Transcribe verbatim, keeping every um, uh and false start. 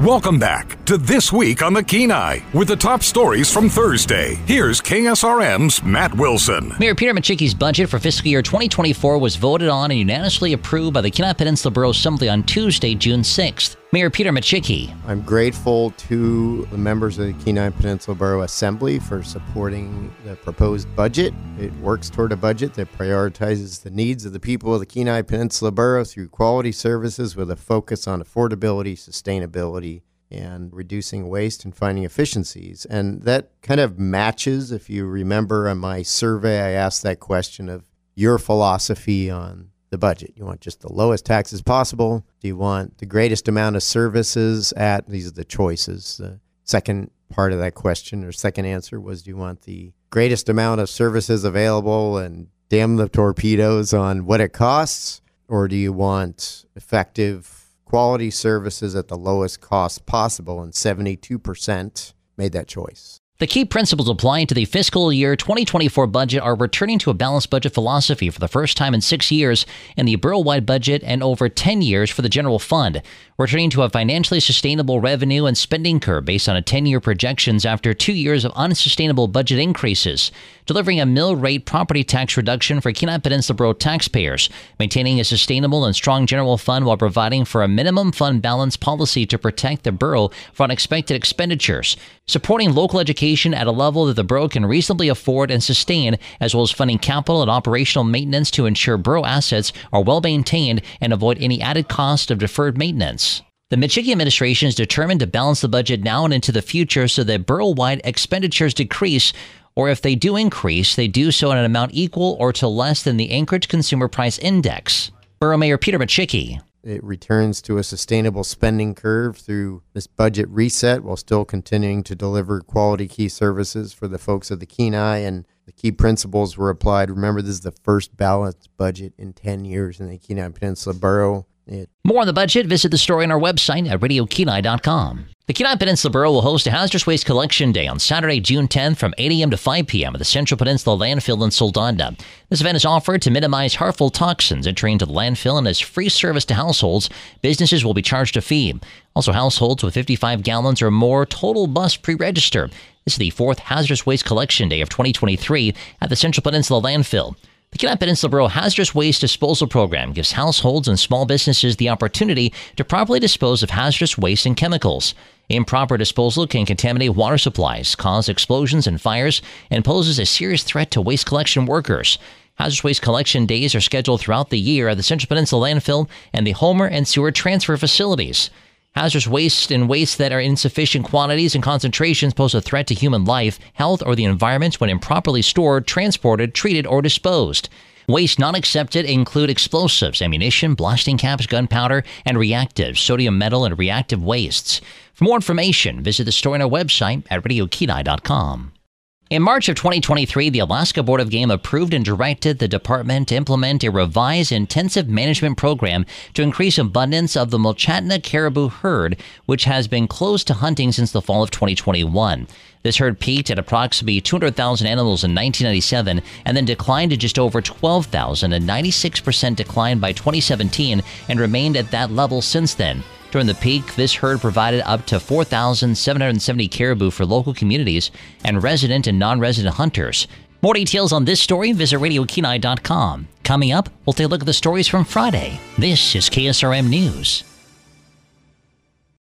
Welcome back to This Week on the Kenai with the top stories from Thursday. Here's K S R M's Matt Wilson. Mayor Peter Micciche's budget for fiscal year twenty twenty-four was voted on and unanimously approved by the Kenai Peninsula Borough Assembly on Tuesday, June sixth. Mayor Peter Micciche. I'm grateful to the members of the Kenai Peninsula Borough Assembly for supporting the proposed budget. It works toward a budget that prioritizes the needs of the people of the Kenai Peninsula Borough through quality services with a focus on affordability, sustainability, and reducing waste and finding efficiencies. And that kind of matches, if you remember on my survey, I asked that question of your philosophy on the budget. You want just the lowest taxes possible? Do you want the greatest amount of services at, these are the choices. The second part of that question or second answer was, do you want the greatest amount of services available and damn the torpedoes on what it costs? Or do you want effective quality services at the lowest cost possible? And seventy-two percent made that choice. The key principles applying to the fiscal year twenty twenty-four budget are returning to a balanced budget philosophy for the first time in six years in the borough-wide budget and over ten years for the general fund, returning to a financially sustainable revenue and spending curve based on a ten-year projections after two years of unsustainable budget increases, delivering a mill rate property tax reduction for Kenai Peninsula Borough taxpayers, maintaining a sustainable and strong general fund while providing for a minimum fund balance policy to protect the borough for unexpected expenditures, supporting local education at a level that the borough can reasonably afford and sustain, as well as funding capital and operational maintenance to ensure borough assets are well maintained and avoid any added cost of deferred maintenance. The Micciche administration is determined to balance the budget now and into the future so that borough-wide expenditures decrease, or if they do increase, they do so in an amount equal or to less than the Anchorage Consumer Price Index. Borough Mayor Peter Micciche. It returns to a sustainable spending curve through this budget reset while still continuing to deliver quality key services for the folks of the Kenai, and the key principles were applied. Remember, this is the first balanced budget in ten years in the Kenai Peninsula Borough. It More on the budget, visit the story on our website at radio kenai dot com. The Kenai Peninsula Borough will host a Hazardous Waste Collection Day on Saturday, June tenth from eight a.m. to five p.m. at the Central Peninsula Landfill in Soldotna. This event is offered to minimize harmful toxins entering into the landfill and as free service to households. Businesses will be charged a fee. Also, households with fifty-five gallons or more total must pre-register. This is the fourth Hazardous Waste Collection Day of twenty twenty-three at the Central Peninsula Landfill. The Kenai Peninsula Borough Hazardous Waste Disposal Program gives households and small businesses the opportunity to properly dispose of hazardous waste and chemicals. Improper disposal can contaminate water supplies, cause explosions and fires, and poses a serious threat to waste collection workers. Hazardous waste collection days are scheduled throughout the year at the Central Peninsula Landfill and the Homer and Sewer Transfer Facilities. Hazardous waste and waste that are in insufficient quantities and concentrations pose a threat to human life, health, or the environment when improperly stored, transported, treated, or disposed. Waste not accepted include explosives, ammunition, blasting caps, gunpowder, and reactives, sodium metal, and reactive wastes. For more information, visit the story on our website at radio kenai dot com. In March of twenty twenty-three, the Alaska Board of Game approved and directed the department to implement a revised intensive management program to increase abundance of the Mulchatna caribou herd, which has been closed to hunting since the fall of twenty twenty-one. This herd peaked at approximately two hundred thousand animals in nineteen ninety-seven and then declined to just over twelve thousand, a ninety-six percent decline by twenty seventeen, and remained at that level since then. During the peak, this herd provided up to four thousand seven hundred seventy caribou for local communities and resident and non-resident hunters. More details on this story, visit radio kenai dot com. Coming up, we'll take a look at the stories from Friday. This is K S R M News.